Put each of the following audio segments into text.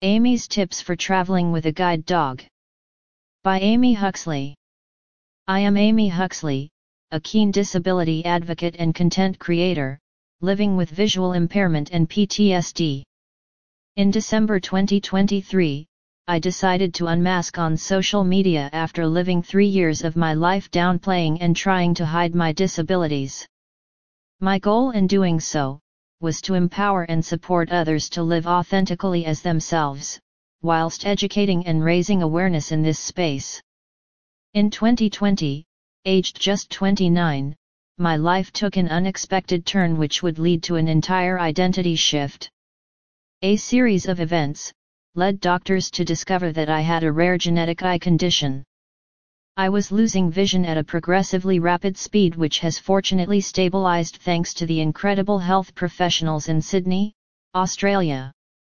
Amy's Tips for Traveling with a Guide Dog. By Amy Huxley. I am Amy Huxley, a keen disability advocate and content creator, living with visual impairment and PTSD. In December 2023, I decided to unmask on social media after living 3 years of my life downplaying and trying to hide my disabilities. My goal in doing so was to empower and support others to live authentically as themselves, whilst educating and raising awareness in this space. In 2020, aged just 29, my life took an unexpected turn which would lead to an entire identity shift. A series of events led doctors to discover that I had a rare genetic eye condition. I was losing vision at a progressively rapid speed, which has fortunately stabilized thanks to the incredible health professionals in Sydney, Australia.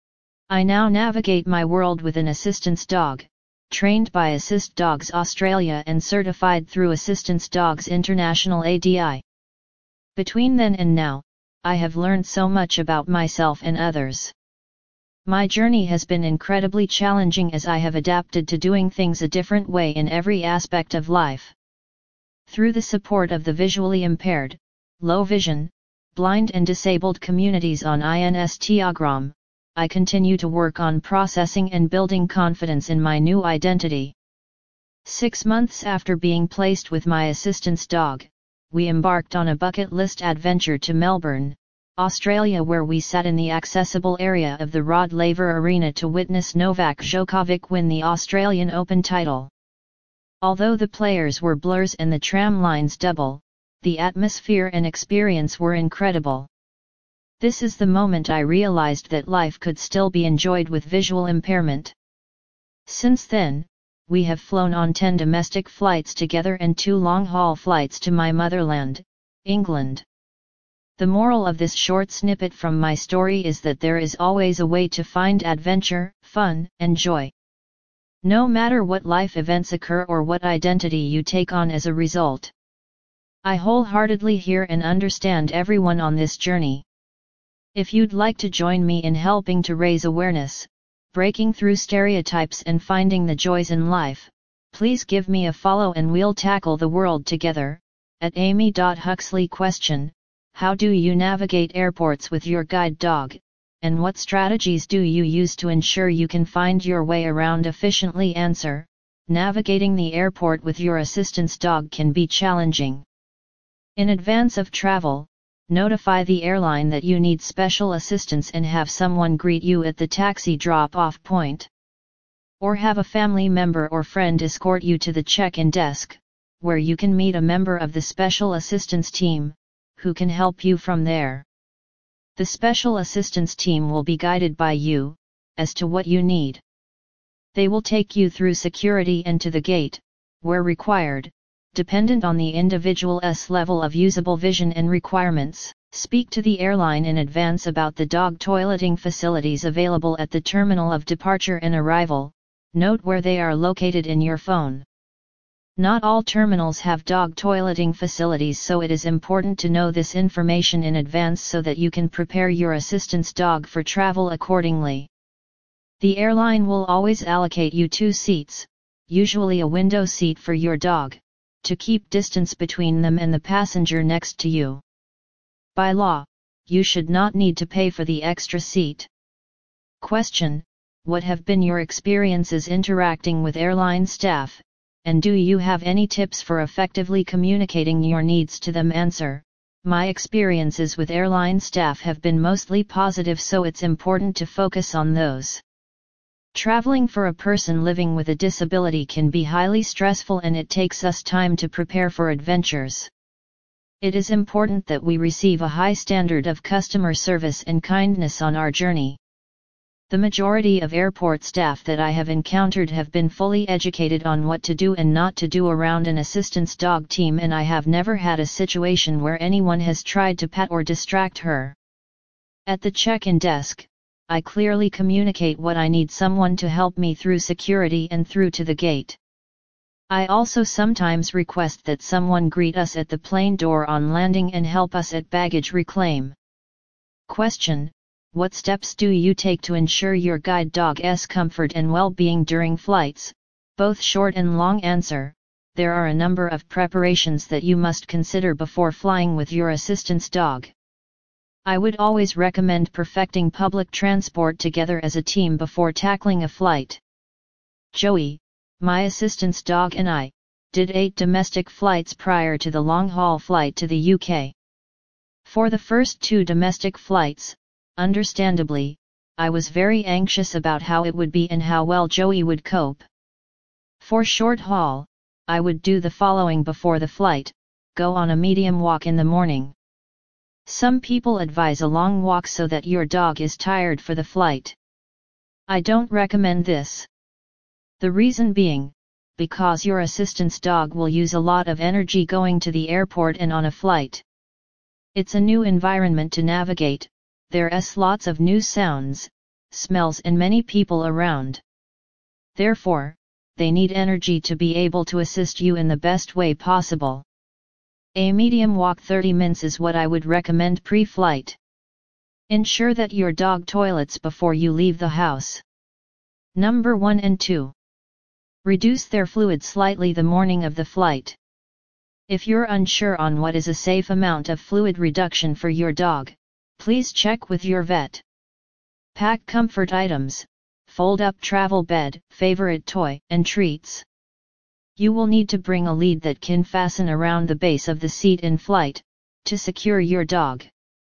I now navigate my world with an assistance dog, trained by Assist Dogs Australia and certified through Assistance Dogs International ADI. Between then and now, I have learned so much about myself and others. My journey has been incredibly challenging as I have adapted to doing things a different way in every aspect of life. Through the support of the visually impaired, low vision, blind and disabled communities on Instagram, I continue to work on processing and building confidence in my new identity. 6 months after being placed with my assistance dog, we embarked on a bucket list adventure to Melbourne, Australia, where we sat in the accessible area of the Rod Laver Arena to witness Novak Djokovic win the Australian Open title. Although the players were blurs and the tram lines double, the atmosphere and experience were incredible. This is the moment I realized that life could still be enjoyed with visual impairment. Since then, we have flown on 10 domestic flights together and 2 long-haul flights to my motherland, England. The moral of this short snippet from my story is that there is always a way to find adventure, fun, and joy. No matter what life events occur or what identity you take on as a result. I wholeheartedly hear and understand everyone on this journey. If you'd like to join me in helping to raise awareness, breaking through stereotypes and finding the joys in life, please give me a follow and we'll tackle the world together. At Amy.Huxley. Question: how do you navigate airports with your guide dog, and what strategies do you use to ensure you can find your way around efficiently? Answer: navigating the airport with your assistance dog can be challenging. In advance of travel, notify the airline that you need special assistance and have someone greet you at the taxi drop-off point. Or have a family member or friend escort you to the check-in desk, where you can meet a member of the special assistance team, who can help you from there. The special assistance team will be guided by you, as to what you need. They will take you through security and to the gate, where required, dependent on the individual's level of usable vision and requirements. Speak to the airline in advance about the dog toileting facilities available at the terminal of departure and arrival. Note where they are located in your phone. Not all terminals have dog toileting facilities, so it is important to know this information in advance so that you can prepare your assistance dog for travel accordingly. The airline will always allocate you 2 seats, usually a window seat for your dog, to keep distance between them and the passenger next to you. By law, you should not need to pay for the extra seat. Question: what have been your experiences interacting with airline staff? And do you have any tips for effectively communicating your needs to them? Answer: my experiences with airline staff have been mostly positive, so it's important to focus on those. Traveling for a person living with a disability can be highly stressful, and it takes us time to prepare for adventures. It is important that we receive a high standard of customer service and kindness on our journey. The majority of airport staff that I have encountered have been fully educated on what to do and not to do around an assistance dog team, and I have never had a situation where anyone has tried to pet or distract her. At the check-in desk, I clearly communicate what I need someone to help me through security and through to the gate. I also sometimes request that someone greet us at the plane door on landing and help us at baggage reclaim. Question: What steps do you take to ensure your guide dog's comfort and well-being during flights, both short and long? Answer: there are a number of preparations that you must consider before flying with your assistance dog. I would always recommend perfecting public transport together as a team before tackling a flight. Joey, my assistance dog, and I did 8 domestic flights prior to the long-haul flight to the UK. For the first 2 domestic flights, understandably, I was very anxious about how it would be and how well Joey would cope. For short haul, I would do the following before the flight: go on a medium walk in the morning. Some people advise a long walk so that your dog is tired for the flight. I don't recommend this. The reason being, because your assistance dog will use a lot of energy going to the airport and on a flight. It's a new environment to navigate, there's lots of new sounds, smells and many people around. Therefore, they need energy to be able to assist you in the best way possible. A medium walk 30 minutes is what I would recommend pre-flight. Ensure that your dog toilets before you leave the house. Number 1 and 2. Reduce their fluid slightly the morning of the flight. If you're unsure on what is a safe amount of fluid reduction for your dog, please check with your vet. Pack comfort items, fold-up travel bed, favorite toy, and treats. You will need to bring a lead that can fasten around the base of the seat in flight, to secure your dog.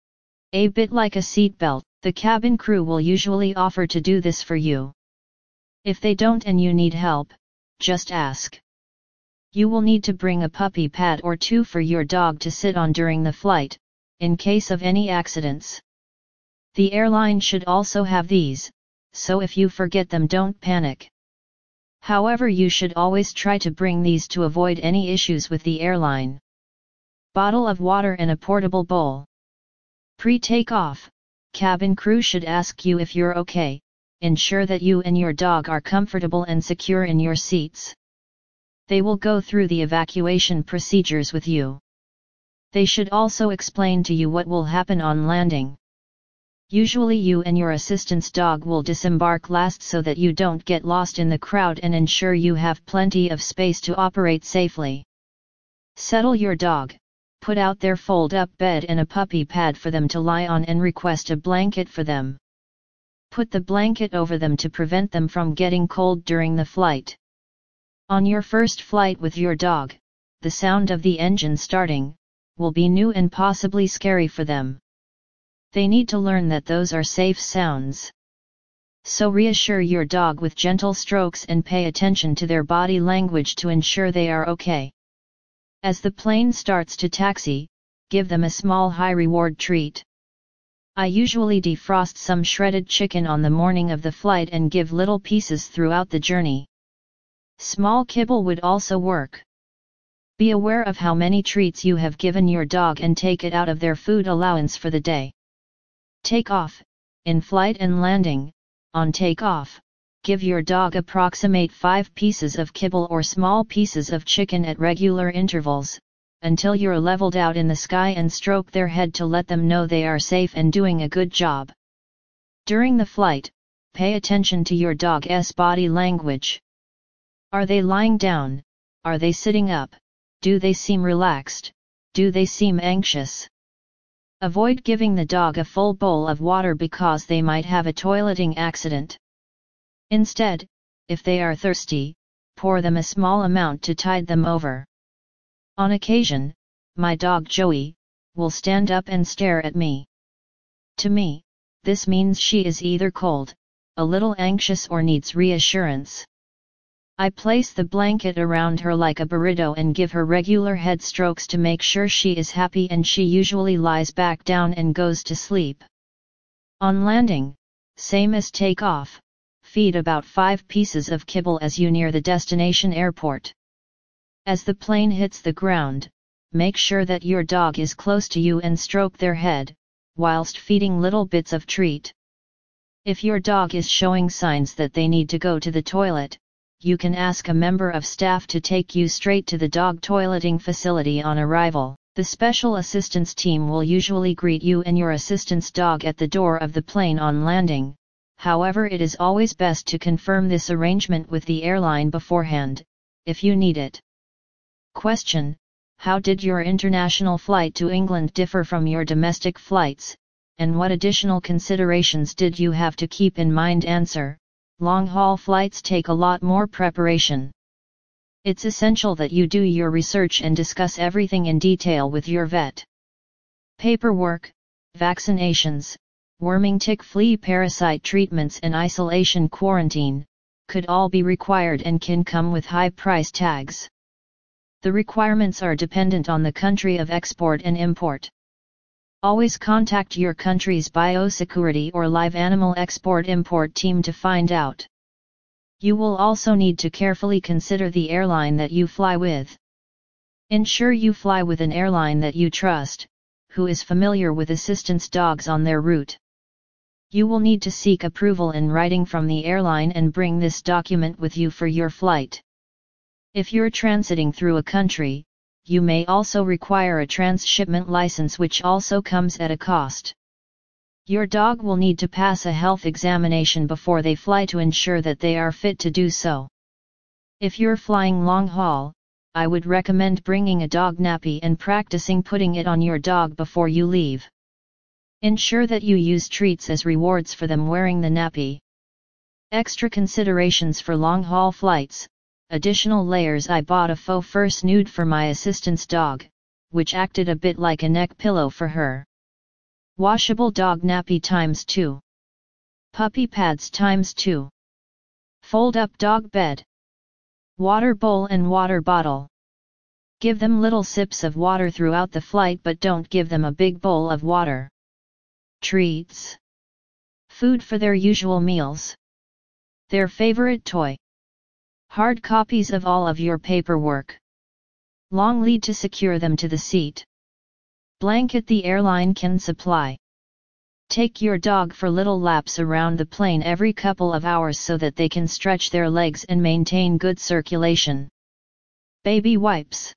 A bit like a seat belt, the cabin crew will usually offer to do this for you. If they don't and you need help, just ask. You will need to bring a puppy pad or 2 for your dog to sit on during the flight, in case of any accidents. The airline should also have these, so if you forget them, don't panic. However, you should always try to bring these to avoid any issues with the airline. Bottle of water and a portable bowl. Pre-takeoff, cabin crew should ask you if you're okay. Ensure that you and your dog are comfortable and secure in your seats. They will go through the evacuation procedures with you. They should also explain to you what will happen on landing. Usually you and your assistance dog will disembark last so that you don't get lost in the crowd and ensure you have plenty of space to operate safely. Settle your dog, put out their fold-up bed and a puppy pad for them to lie on and request a blanket for them. Put the blanket over them to prevent them from getting cold during the flight. On your first flight with your dog, the sound of the engine starting will be new and possibly scary for them. They need to learn that those are safe sounds. So reassure your dog with gentle strokes and pay attention to their body language to ensure they are okay. As the plane starts to taxi, give them a small high-reward treat. I usually defrost some shredded chicken on the morning of the flight and give little pieces throughout the journey. Small kibble would also work. Be aware of how many treats you have given your dog and take it out of their food allowance for the day. Takeoff, in flight and landing. On takeoff, give your dog approximate 5 pieces of kibble or small pieces of chicken at regular intervals, until you're leveled out in the sky, and stroke their head to let them know they are safe and doing a good job. During the flight, pay attention to your dog's body language. Are they lying down? Are they sitting up? Do they seem relaxed? Do they seem anxious? Avoid giving the dog a full bowl of water because they might have a toileting accident. Instead, if they are thirsty, pour them a small amount to tide them over. On occasion, my dog Joey will stand up and stare at me. To me, this means she is either cold, a little anxious, or needs reassurance. I place the blanket around her like a burrito and give her regular head strokes to make sure she is happy, and she usually lies back down and goes to sleep. On landing, same as takeoff, feed about 5 pieces of kibble as you near the destination airport. As the plane hits the ground, make sure that your dog is close to you and stroke their head, whilst feeding little bits of treat. If your dog is showing signs that they need to go to the toilet, you can ask a member of staff to take you straight to the dog toileting facility on arrival. The special assistance team will usually greet you and your assistance dog at the door of the plane on landing. However, it is always best to confirm this arrangement with the airline beforehand, if you need it. Question: how did your international flight to England differ from your domestic flights, and what additional considerations did you have to keep in mind? Answer: long-haul flights take a lot more preparation. It's essential that you do your research and discuss everything in detail with your vet. Paperwork, vaccinations, worming, tick, flea, parasite treatments and isolation quarantine, could all be required and can come with high price tags. The requirements are dependent on the country of export and import. Always contact your country's biosecurity or live animal export-import team to find out. You will also need to carefully consider the airline that you fly with. Ensure you fly with an airline that you trust, who is familiar with assistance dogs on their route. You will need to seek approval in writing from the airline and bring this document with you for your flight. If you're transiting through a country, you may also require a transshipment license, which also comes at a cost. Your dog will need to pass a health examination before they fly to ensure that they are fit to do so. If you're flying long haul, I would recommend bringing a dog nappy and practicing putting it on your dog before you leave. Ensure that you use treats as rewards for them wearing the nappy. Extra considerations for long haul flights. Additional layers: I bought a faux fur snood for my assistance dog, which acted a bit like a neck pillow for her. Washable dog nappy ×2. Puppy pads ×2. Fold-up dog bed. Water bowl and water bottle. Give them little sips of water throughout the flight, but don't give them a big bowl of water. Treats. Food for their usual meals. Their favorite toy. Hard copies of all of your paperwork. Long lead to secure them to the seat. Blanket the airline can supply. Take your dog for little laps around the plane every couple of hours so that they can stretch their legs and maintain good circulation. Baby wipes.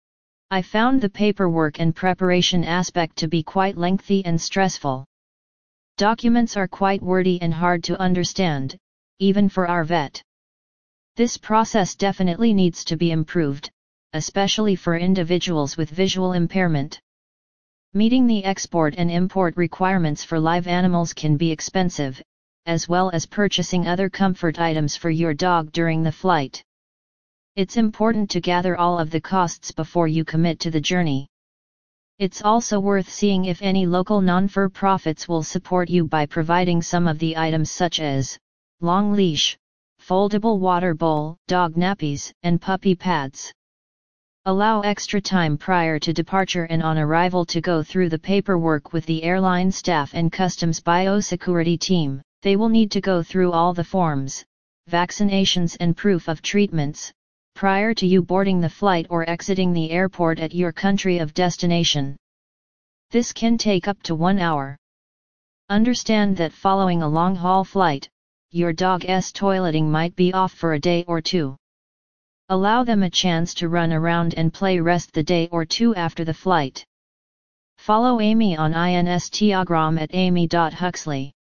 I found the paperwork and preparation aspect to be quite lengthy and stressful. Documents are quite wordy and hard to understand, even for our vet. This process definitely needs to be improved, especially for individuals with visual impairment. Meeting the export and import requirements for live animals can be expensive, as well as purchasing other comfort items for your dog during the flight. It's important to gather all of the costs before you commit to the journey. It's also worth seeing if any local non-for-profits will support you by providing some of the items such as long leash, foldable water bowl, dog nappies, and puppy pads. Allow extra time prior to departure and on arrival to go through the paperwork with the airline staff and customs biosecurity team. They will need to go through all the forms, vaccinations and proof of treatments, prior to you boarding the flight or exiting the airport at your country of destination. This can take up to 1 hour. Understand that following a long-haul flight, your dog's toileting might be off for a day or two. Allow them a chance to run around and play rest the day or two after the flight. Follow Amy on Instagram at amy.huxley.